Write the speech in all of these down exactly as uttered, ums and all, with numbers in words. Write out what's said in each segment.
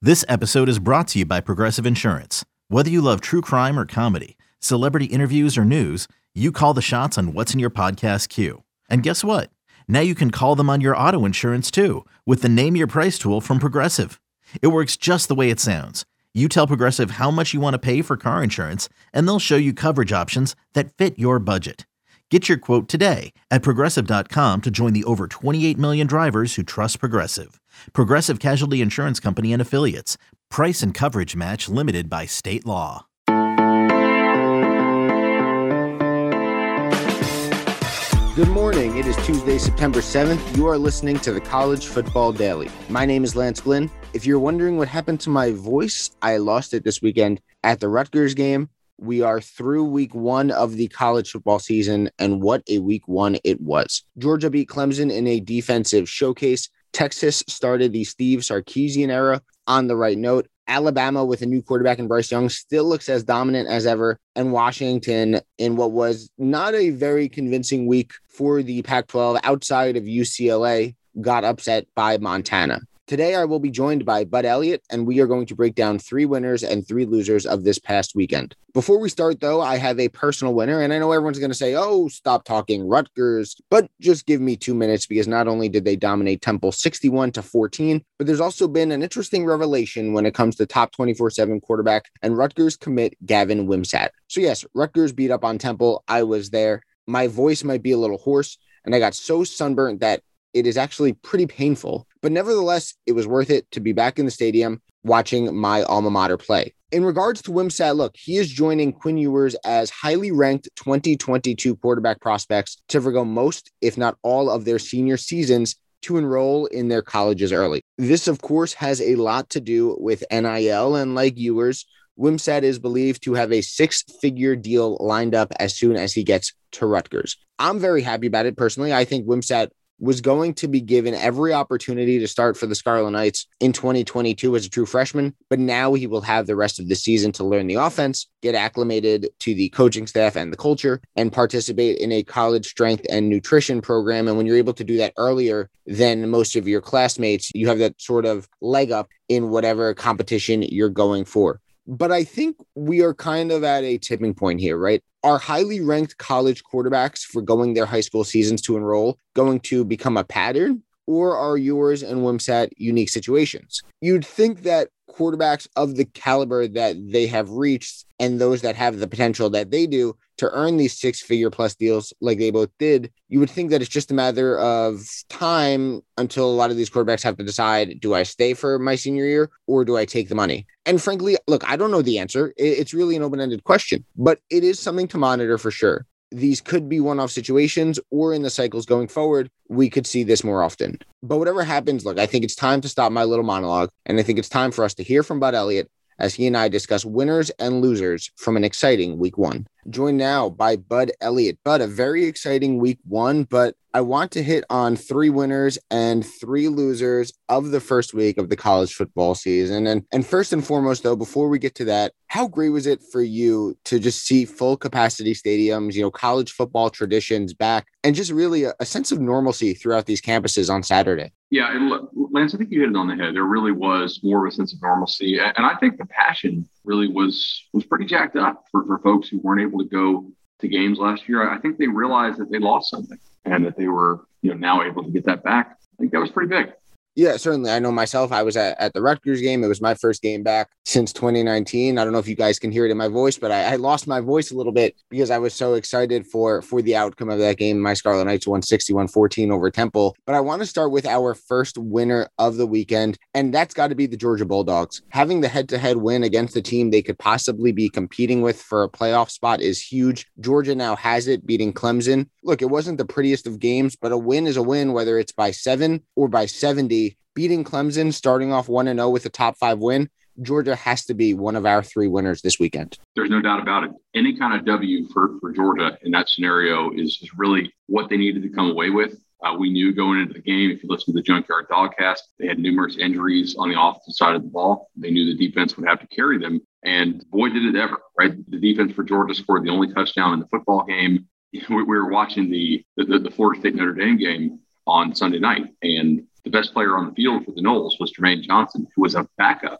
This episode is brought to you by Progressive Insurance. Whether you love true crime or comedy, celebrity interviews or news, you call the shots on what's in your podcast queue. And guess what? Now you can call them on your auto insurance too with the Name Your Price tool from Progressive. It works just the way it sounds. You tell Progressive how much you want to pay for car insurance, and they'll show you coverage options that fit your budget. Get your quote today at progressive dot com to join the over twenty-eight million drivers who trust Progressive. Progressive Casualty Insurance Company and Affiliates. Price and coverage match limited by state law. Good morning. It is Tuesday, September seventh. You are listening to the College Football Daily. My name is Lance Glynn. If you're wondering what happened to my voice, I lost it this weekend at the Rutgers game. We are through week one of the college football season, and what a week one it was. Georgia beat Clemson in a defensive showcase. Texas started the Steve Sarkisian era on the right note. Alabama, with a new quarterback in Bryce Young, still looks as dominant as ever. And Washington, in what was not a very convincing week for the Pac twelve outside of U C L A, got upset by Montana. Today, I will be joined by Bud Elliott, and we are going to break down three winners and three losers of this past weekend. Before we start, though, I have a personal winner, and I know everyone's going to say, oh, stop talking Rutgers, but just give me two minutes because not only did they dominate Temple sixty-one to fourteen, but there's also been an interesting revelation when it comes to top twenty-four seven quarterback and Rutgers commit Gavin Wimsatt. So yes, Rutgers beat up on Temple. I was there. My voice might be a little hoarse, and I got so sunburnt that it is actually pretty painful, but nevertheless, it was worth it to be back in the stadium watching my alma mater play. In regards to Wimsatt, look, he is joining Quinn Ewers as highly ranked twenty twenty-two quarterback prospects to forgo most, if not all, of their senior seasons to enroll in their colleges early. This, of course, has a lot to do with N I L, and like Ewers, Wimsatt is believed to have a six-figure deal lined up as soon as he gets to Rutgers. I'm very happy about it personally. I think Wimsatt was going to be given every opportunity to start for the Scarlet Knights in twenty twenty-two as a true freshman, but now he will have the rest of the season to learn the offense, get acclimated to the coaching staff and the culture, and participate in a college strength and nutrition program. And when you're able to do that earlier than most of your classmates, you have that sort of leg up in whatever competition you're going for. But I think we are kind of at a tipping point here, right? Are highly ranked college quarterbacks forgoing their high school seasons to enroll going to become a pattern, or are Ewers and Wimsatt unique situations? You'd think that quarterbacks of the caliber that they have reached and those that have the potential that they do to earn these six-figure plus deals like they both did, you would think that it's just a matter of time until a lot of these quarterbacks have to decide, do I stay for my senior year or do I take the money? And frankly, look, I don't know the answer. It's really an open-ended question, but it is something to monitor for sure. These could be one-off situations, or in the cycles going forward, we could see this more often. But whatever happens, look, I think it's time to stop my little monologue, and I think it's time for us to hear from Bud Elliott as he and I discuss winners and losers from an exciting week one. Joined now by Bud Elliott. Bud, a very exciting week one, but I want to hit on three winners and three losers of the first week of the college football season. And, and first and foremost, though, before we get to that, how great was it for you to just see full capacity stadiums, you know, college football traditions back, and just really a, a sense of normalcy throughout these campuses on Saturday? Yeah, and Lance, I think you hit it on the head. There really was more of a sense of normalcy. And I think the passion really was was pretty jacked up for, for folks who weren't able to go to games last year. I think they realized that they lost something and that they were, you know, now able to get that back. I think that was pretty big. Yeah, certainly. I know myself, I was at, at the Rutgers game. It was my first game back since twenty nineteen. I don't know if you guys can hear it in my voice, but I, I lost my voice a little bit because I was so excited for, for the outcome of that game. My Scarlet Knights won sixty-one fourteen over Temple. But I want to start with our first winner of the weekend, and that's got to be the Georgia Bulldogs. Having the head-to-head win against the team they could possibly be competing with for a playoff spot is huge. Georgia now has it, beating Clemson. Look, it wasn't the prettiest of games, but a win is a win, whether it's by seven or by seventy. Beating Clemson, starting off one and oh with a top five win, Georgia has to be one of our three winners this weekend. There's no doubt about it. Any kind of W for, for Georgia in that scenario is, is really what they needed to come away with. Uh, we knew going into the game, if you listen to the Junkyard Dogcast, they had numerous injuries on the offensive side of the ball. They knew the defense would have to carry them. And boy, did it ever, right? The defense for Georgia scored the only touchdown in the football game. We were watching the, the, the Florida State Notre Dame game on Sunday night, and the best player on the field for the Noles was Jermaine Johnson, who was a backup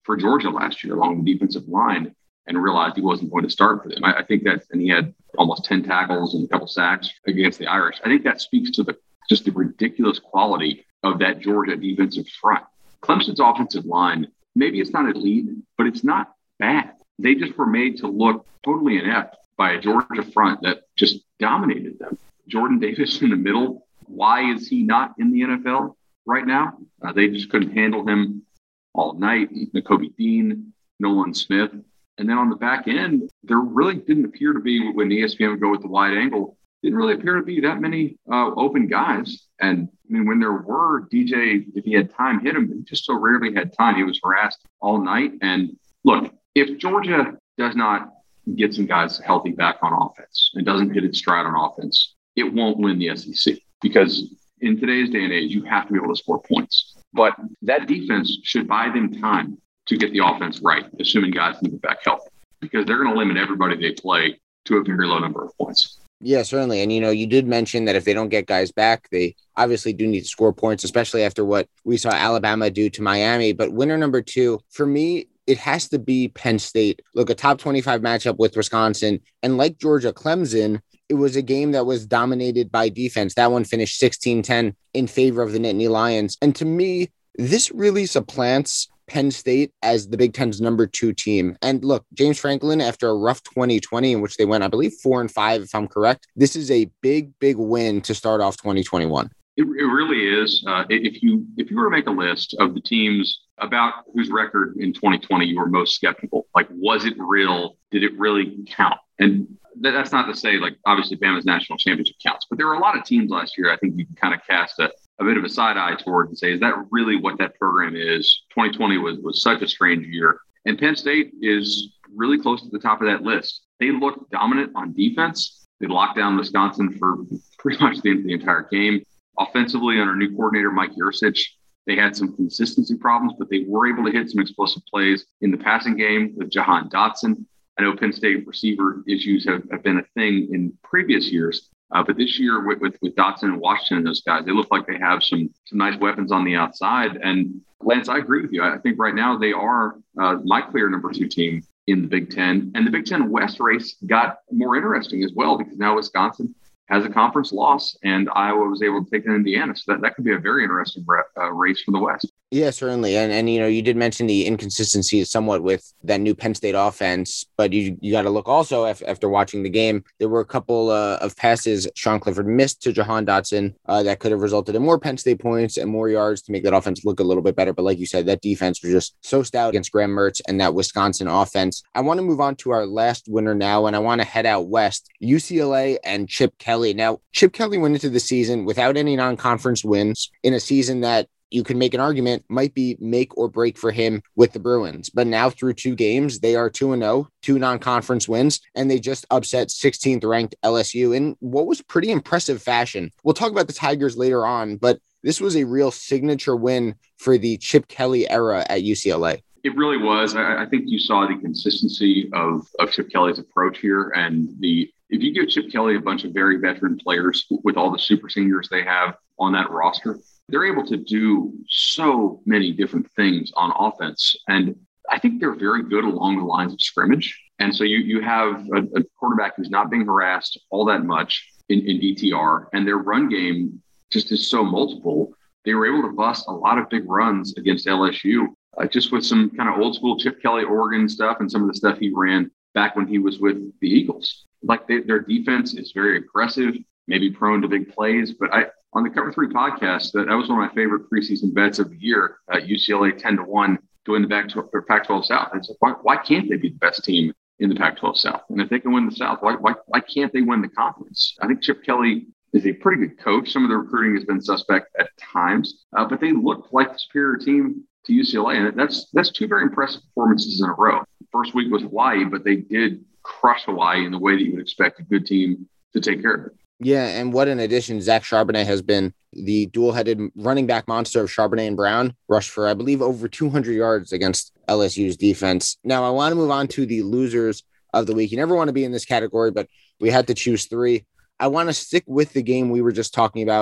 for Georgia last year along the defensive line and realized he wasn't going to start for them. I, I think that, and he had almost ten tackles and a couple sacks against the Irish. I think that speaks to the just the ridiculous quality of that Georgia defensive front. Clemson's offensive line, maybe it's not elite, but it's not bad. They just were made to look totally inept by a Georgia front that just dominated them. Jordan Davis in the middle, why is he not in the N F L right now? Uh, they just couldn't handle him all night. Nakobe Dean, Nolan Smith. And then on the back end, there really didn't appear to be, when the E S P N would go with the wide angle, didn't really appear to be that many uh, open guys. And I mean, when there were, D J, if he had time, hit him. He just so rarely had time. He was harassed all night. And look, if Georgia does not get some guys healthy back on offense and doesn't hit its stride on offense, it won't win the S E C, because in today's day and age, you have to be able to score points. But that defense should buy them time to get the offense right, assuming guys can get back healthy, because they're going to limit everybody they play to a very low number of points. Yeah, certainly. And, you know, you did mention that if they don't get guys back, they obviously do need to score points, especially after what we saw Alabama do to Miami. But winner number two, for me, it has to be Penn State. Look, a top twenty-five matchup with Wisconsin. And like Georgia, Clemson, it was a game that was dominated by defense. That one finished sixteen ten in favor of the Nittany Lions. And to me, this really supplants Penn State as the Big Ten's number two team. And look, James Franklin, after a rough twenty twenty in which they went, I believe, four and five, if I'm correct, this is a big, big win to start off twenty twenty-one. It, it really is. Uh, if you if you were to make a list of the teams about whose record in twenty twenty you were most skeptical, like, was it real? Did it really count? And th- that's not to say, like, obviously Bama's national championship counts, but there were a lot of teams last year I think you can kind of cast a a bit of a side eye toward and say, is that really what that program is? twenty twenty was, was such a strange year. And Penn State is really close to the top of that list. They looked dominant on defense. They locked down Wisconsin for pretty much the, the entire game. Offensively, under new coordinator Mike Yurcich, they had some consistency problems, but they were able to hit some explosive plays in the passing game with Jahan Dotson. I know Penn State receiver issues have, have been a thing in previous years. Uh, but this year with, with with Dotson and Washington and those guys, they look like they have some some nice weapons on the outside. And Lance, I agree with you. I think right now they are uh, my clear number two team in the Big Ten. And the Big Ten West race got more interesting as well, because now Wisconsin has a conference loss and Iowa was able to take in Indiana. So that, that could be a very interesting uh, race for the West. Yeah, certainly. And, and, you know, you did mention the inconsistencies somewhat with that new Penn State offense, but you you got to look also af- after watching the game. There were a couple uh, of passes Sean Clifford missed to Jahan Dotson uh, that could have resulted in more Penn State points and more yards to make that offense look a little bit better. But like you said, that defense was just so stout against Graham Mertz and that Wisconsin offense. I want to move on to our last winner now, and I want to head out west. U C L A and Chip Kelly. Now, Chip Kelly went into the season without any non-conference wins in a season that you can make an argument might be make or break for him with the Bruins. But now through two games, they are two and oh, two non-conference wins, and they just upset sixteenth ranked L S U in what was pretty impressive fashion. We'll talk about the Tigers later on, but this was a real signature win for the Chip Kelly era at U C L A. It really was. I, I think you saw the consistency of, of Chip Kelly's approach here. And the if you give Chip Kelly a bunch of very veteran players with all the super seniors they have on that roster, they're able to do so many different things on offense. And I think they're very good along the lines of scrimmage. And so you you have a, a quarterback who's not being harassed all that much in, in D T R, and their run game just is so multiple. They were able to bust a lot of big runs against L S U, uh, just with some kind of old school Chip Kelly Oregon stuff and some of the stuff he ran back when he was with the Eagles. Like they, their defense is very aggressive, maybe prone to big plays, but I, on the Cover Three podcast, that, that was one of my favorite preseason bets of the year. Uh, U C L A ten to one to win the Pac twelve South. It's like, why, why can't they be the best team in the Pac twelve South? And if they can win the South, why, why why can't they win the conference? I think Chip Kelly is a pretty good coach. Some of the recruiting has been suspect at times, uh, but they look like the superior team to U C L A, and that's that's two very impressive performances in a row. First week was Hawaii, but they did crush Hawaii in the way that you would expect a good team to take care of it. Yeah, and what an addition Zach Charbonnet has been. The dual-headed running back monster of Charbonnet and Brown rushed for, I believe, over two hundred yards against L S U's defense. Now, I want to move on to the losers of the week. You never want to be in this category, but we had to choose three. I want to stick with the game we were just talking about,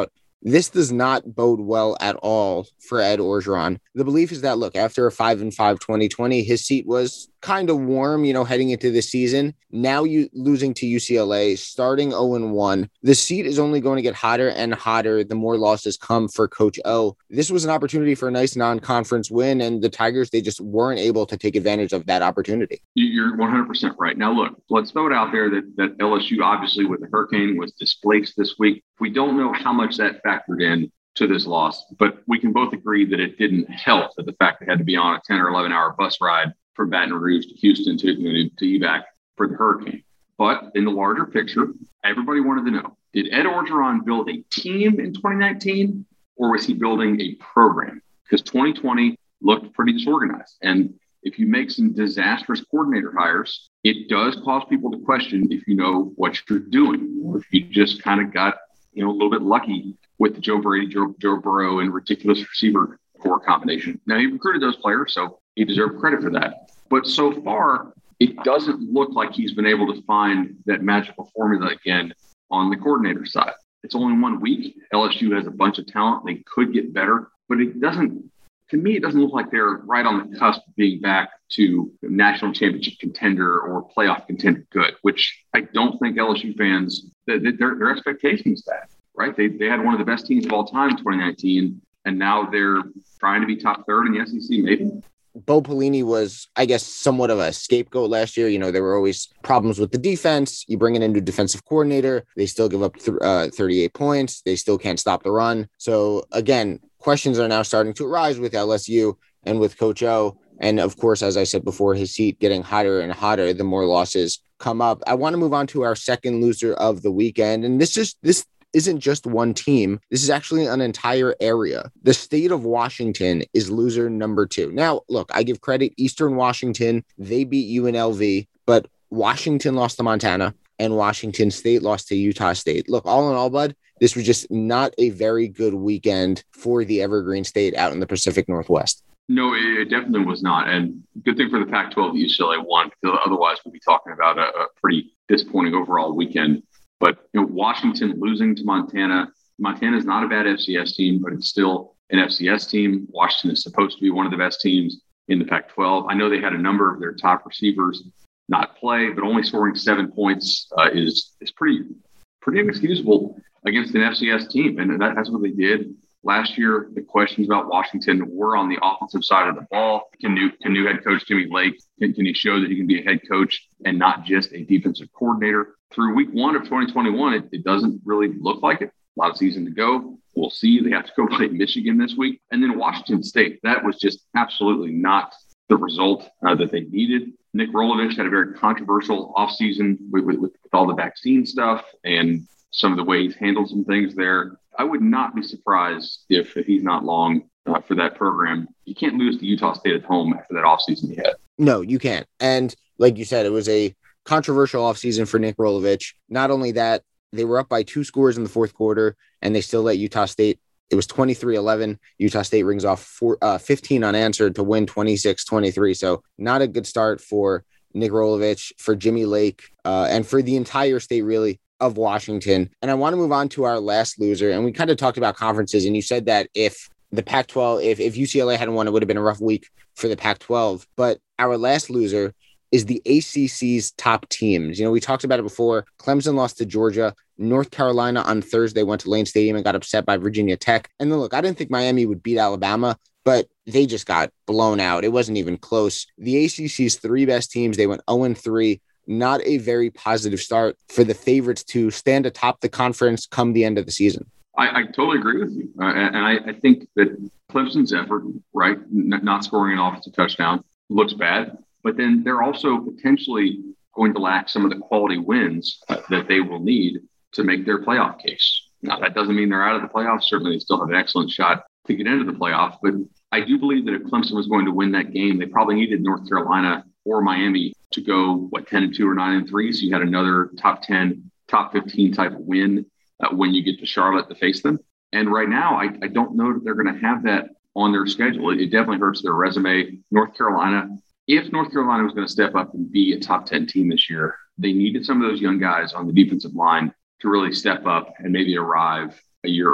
This does not bode well at all for Ed Orgeron. The belief is that, look, after a five and five twenty twenty, his seat was kind of warm, you know, heading into the season. Now you losing to U C L A, starting oh and one. The seat is only going to get hotter and hotter the more losses come for Coach O. This was an opportunity for a nice non-conference win, and the Tigers, they just weren't able to take advantage of that opportunity. You're one hundred percent right. Now, look, let's throw it out there that, that L S U, obviously, with the hurricane, was displaced this week. We don't know how much that factored in to this loss, but we can both agree that it didn't help that the fact they had to be on a ten or eleven hour bus ride from Baton Rouge to Houston to, you know, to E V A C for the hurricane. But in the larger picture, everybody wanted to know, did Ed Orgeron build a team in twenty nineteen, or was he building a program? Because twenty twenty looked pretty disorganized. And if you make some disastrous coordinator hires, it does cause people to question if you know what you're doing, or if you just kind of got, you know, a little bit lucky with the Joe Brady, Joe, Joe Burrow, and ridiculous receiver core combination. Now, he recruited those players, so he deserved credit for that. But so far, it doesn't look like he's been able to find that magical formula again on the coordinator side. It's only one week. L S U has a bunch of talent. They could get better, but it doesn't, to me, it doesn't look like they're right on the cusp of being back to national championship contender or playoff contender good, which I don't think L S U fans, their, their expectation is that, right? They, they had one of the best teams of all time in twenty nineteen, and now they're trying to be top third in the S E C, maybe. Bo Pelini was, I guess, somewhat of a scapegoat last year. You know, there were always problems with the defense. You bring in a new defensive coordinator. They still give up th- uh, thirty-eight points. They still can't stop the run. So, again, questions are now starting to arise with L S U and with Coach O. And, of course, as I said before, his seat getting hotter and hotter the more losses come up. I want to move on to our second loser of the weekend. And this is this. isn't just one team. This is actually an entire area. The state of Washington is loser number two. Now, look, I give credit Eastern Washington. They beat U N L V, but Washington lost to Montana and Washington State lost to Utah State. Look, all in all, bud, this was just not a very good weekend for the Evergreen State out in the Pacific Northwest. No, it definitely was not. And good thing for the Pac twelve that U C L A won, because otherwise we'd be talking about a, a pretty disappointing overall weekend. But you know, Washington losing to Montana, Montana is not a bad F C S team, but it's still an F C S team. Washington is supposed to be one of the best teams in the Pac twelve. I know they had a number of their top receivers not play, but only scoring seven points uh, is is pretty pretty inexcusable against an F C S team, and that, that's what they did last year. The questions about Washington were on the offensive side of the ball. Can new can new head coach Jimmy Lake can, can he show that he can be a head coach and not just a defensive coordinator? Through week one of twenty twenty-one, it, it doesn't really look like it. A lot of season to go. We'll see. They have to go play Michigan this week. And then Washington State, that was just absolutely not the result uh, that they needed. Nick Rolovich had a very controversial offseason with, with, with all the vaccine stuff and some of the way he's handled some things there. I would not be surprised if, if he's not long uh, for that program. You can't lose to Utah State at home after that offseason he had. No, you can't. And like you said, it was a controversial offseason for Nick Rolovich. Not only that, they were up by two scores in the fourth quarter, and they still let Utah State. It was twenty-three eleven. Utah State rings off four, uh, fifteen unanswered to win twenty-six twenty-three. So not a good start for Nick Rolovich, for Jimmy Lake, uh, and for the entire state, really, of Washington. And I want to move on to our last loser. And we kind of talked about conferences, and you said that if the Pac twelve, if, if U C L A hadn't won, it would have been a rough week for the Pac twelve. But our last loser is the A C C's top teams. You know, we talked about it before. Clemson lost to Georgia. North Carolina on Thursday went to Lane Stadium and got upset by Virginia Tech. And then, look, I didn't think Miami would beat Alabama, but they just got blown out. It wasn't even close. The A C C's three best teams, they went oh and three. Not a very positive start for the favorites to stand atop the conference come the end of the season. I, I totally agree with you. Uh, and I, I think that Clemson's effort, right, n- not scoring an offensive touchdown, looks bad. But then they're also potentially going to lack some of the quality wins uh, that they will need to make their playoff case. Now, that doesn't mean they're out of the playoffs. Certainly, they still have an excellent shot to get into the playoffs. But I do believe that if Clemson was going to win that game, they probably needed North Carolina or Miami to go, what, ten and two or nine and three. So you had another top ten, top fifteen type of win uh, when you get to Charlotte to face them. And right now, I, I don't know that they're going to have that on their schedule. It, it definitely hurts their resume. North Carolina, if North Carolina was going to step up and be a top ten team this year, they needed some of those young guys on the defensive line to really step up and maybe arrive a year early.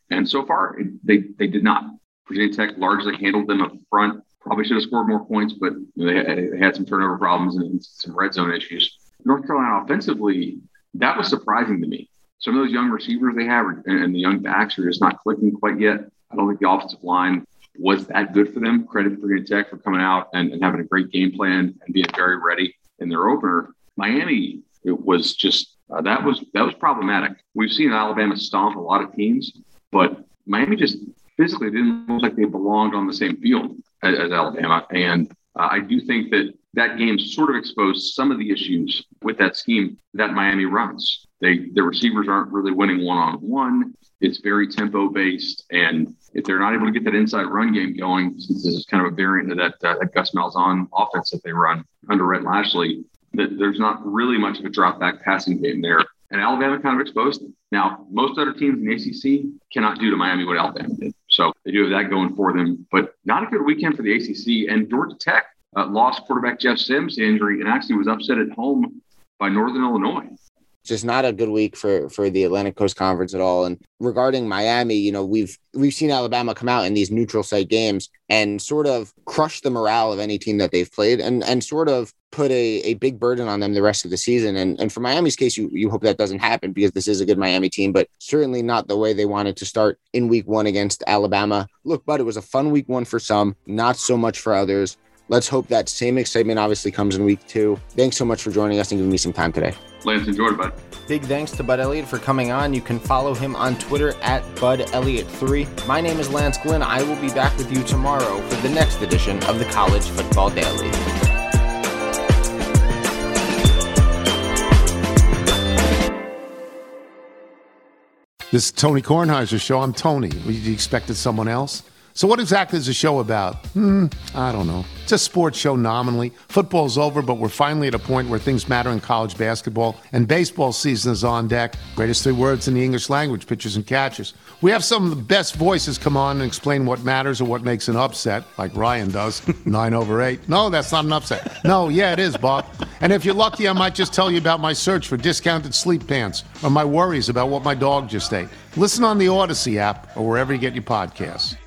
And so far, it, they, they did not. Virginia Tech largely handled them up front. Probably should have scored more points, but you know, they, had, they had some turnover problems and some red zone issues. North Carolina offensively, that was surprising to me. Some of those young receivers they have and, and the young backs are just not clicking quite yet. I don't think the offensive line was that good for them. Credit to Virginia Tech for coming out and, and having a great game plan and being very ready in their opener. Miami, it was just uh, that was that was problematic. We've seen Alabama stomp a lot of teams, but Miami just physically didn't look like they belonged on the same field as, as Alabama. And uh, I do think that that game sort of exposed some of the issues with that scheme that Miami runs. They the receivers aren't really winning one-on-one. It's very tempo-based. And if they're not able to get that inside run game going, since this is kind of a variant of that, uh, that Gus Malzahn offense that they run under Rhett Lashley, that there's not really much of a drop-back passing game there. And Alabama kind of exposed them. Now, most other teams in the A C C cannot do to Miami what Alabama did. So they do have that going for them. But not a good weekend for the A C C. And Georgia Tech uh, lost quarterback Jeff Sims to injury and actually was upset at home by Northern Illinois. Just not a good week for, for the Atlantic Coast Conference at all. And regarding Miami, you know, we've we've seen Alabama come out in these neutral site games and sort of crush the morale of any team that they've played and, and sort of put a, a big burden on them the rest of the season. And, and for Miami's case, you, you hope that doesn't happen because this is a good Miami team, but certainly not the way they wanted to start in week one against Alabama. Look, but it was a fun week one for some, not so much for others. Let's hope that same excitement obviously comes in week two. Thanks so much for joining us and giving me some time today. Lance, enjoyed it, bud. Big thanks to Bud Elliott for coming on. You can follow him on Twitter at Bud Elliott three. My name is Lance Glynn. I will be back with you tomorrow for the next edition of the College Football Daily. This is Tony Kornheiser's show. I'm Tony. You expected someone else? So what exactly is the show about? Hmm, I don't know. It's a sports show nominally. Football's over, but we're finally at a point where things matter in college basketball, and baseball season is on deck. Greatest three words in the English language, pitchers and catchers. We have some of the best voices come on and explain what matters or what makes an upset, like Ryan does, nine over eight. No, that's not an upset. No, yeah, it is, Bob. And if you're lucky, I might just tell you about my search for discounted sleep pants or my worries about what my dog just ate. Listen on the Odyssey app or wherever you get your podcasts.